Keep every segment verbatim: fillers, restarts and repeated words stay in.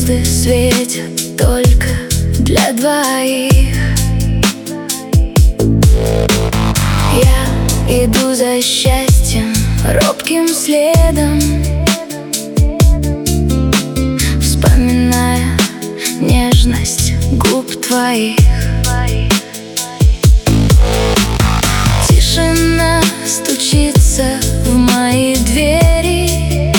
Звезды светят только для двоих. Я иду за счастьем робким следом, вспоминая нежность губ твоих. Тишина стучится в мои двери.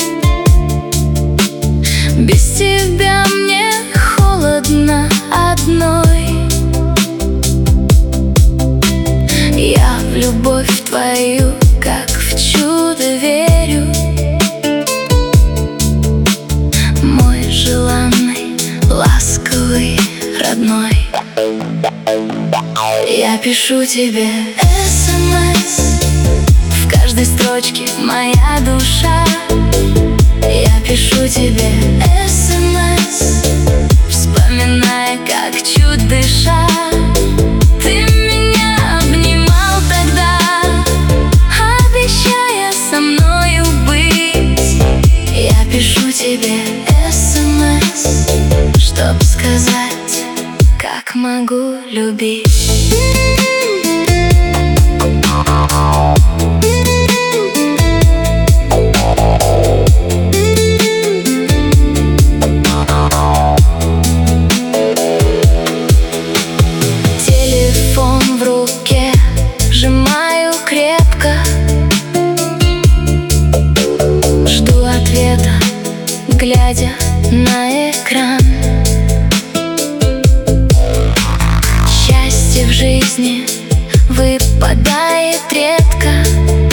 Без тебя мне холодно одной. Я в любовь твою, как в чудо, верю. Мой желанный, ласковый, родной. Я пишу тебе эс эм эс, в каждой строчке моя душа. Я пишу тебе эс эм эс, вспоминая, как чуть дыша. Ты меня обнимал тогда, обещая со мною быть. Я пишу тебе эс эм эс, чтоб сказать, как могу любить. Телефон в руке сжимаю крепко, жду ответа, глядя на экран. Счастье в жизни выпадает редко.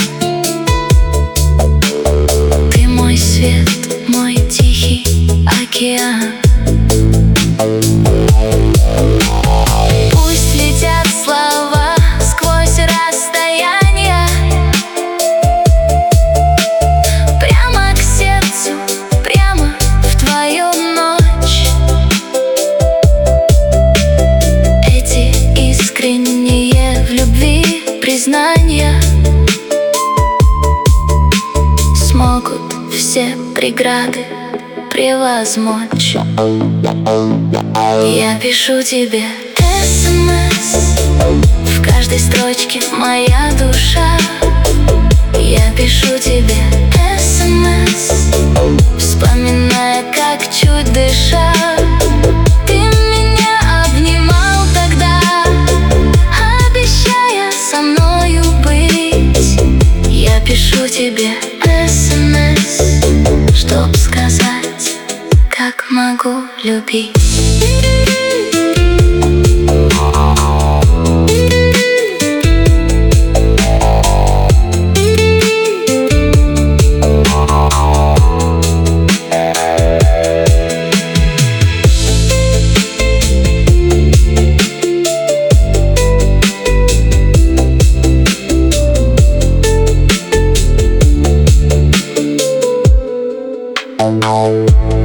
Ты мой свет, мой тихий океан. Пусть летят слова сквозь расстояния, прямо к сердцу, прямо в твою ночь. Эти искренние в любви признания смогут все преграды превозмочь. Я пишу тебе эс эм эс, в каждой строчке моя душа. Я пишу тебе эс эм эс, вспоминая, как чуть дыша. Ты меня обнимал тогда, обещая со мною быть. Я пишу тебе эс эм эс, чтоб сказать, как могу любить. Oh no.